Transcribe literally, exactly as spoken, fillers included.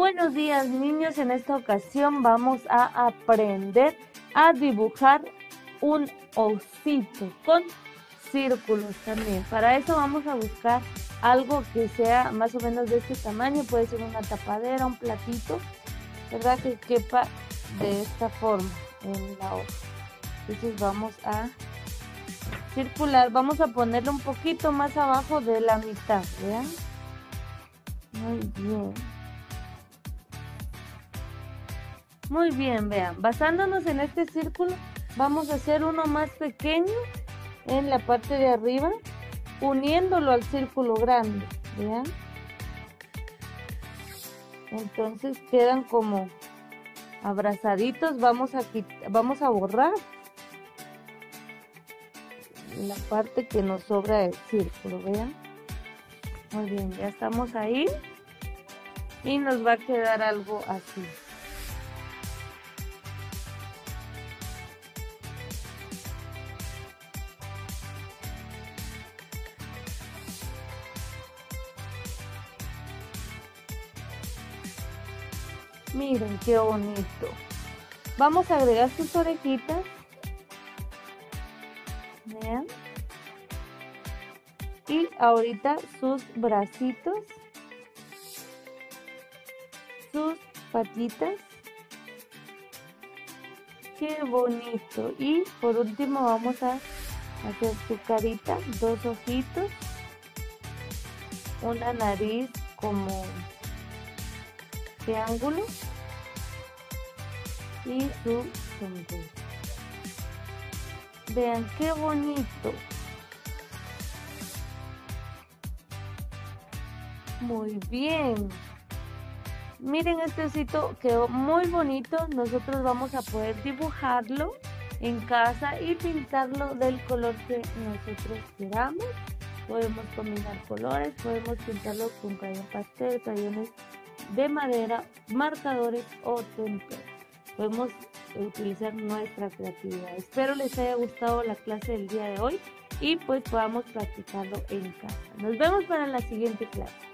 Buenos días, niños. En esta ocasión vamos a aprender a dibujar un osito con círculos también. Para eso vamos a buscar algo que sea más o menos de este tamaño. Puede ser una tapadera, un platito, ¿verdad? Que quepa de esta forma en la hoja. Entonces vamos a circular. Vamos a ponerle un poquito más abajo de la mitad, ¿vean? Muy bien. Muy bien, vean. Basándonos en este círculo, vamos a hacer uno más pequeño en la parte de arriba, uniéndolo al círculo grande, ¿vean? Entonces quedan como abrazaditos. Vamos a quitar, vamos a borrar la parte que nos sobra del círculo, vean. Muy bien, ya estamos ahí y nos va a quedar algo así. Miren qué bonito. Vamos a agregar sus orejitas. Vean. Y ahorita sus bracitos, sus patitas. Qué bonito. Y por último vamos a hacer su carita, dos ojitos, una nariz como triángulo y su sombrero. Vean qué bonito. Muy bien. Miren, este osito quedó muy bonito. Nosotros vamos a poder dibujarlo en casa y pintarlo del color que nosotros queramos. Podemos combinar colores, podemos pintarlo con crayón pastel, crayones de madera, marcadores o temperos. Podemos utilizar nuestra creatividad. Espero les haya gustado la clase del día de hoy y pues podamos practicarlo en casa. Nos vemos para la siguiente clase.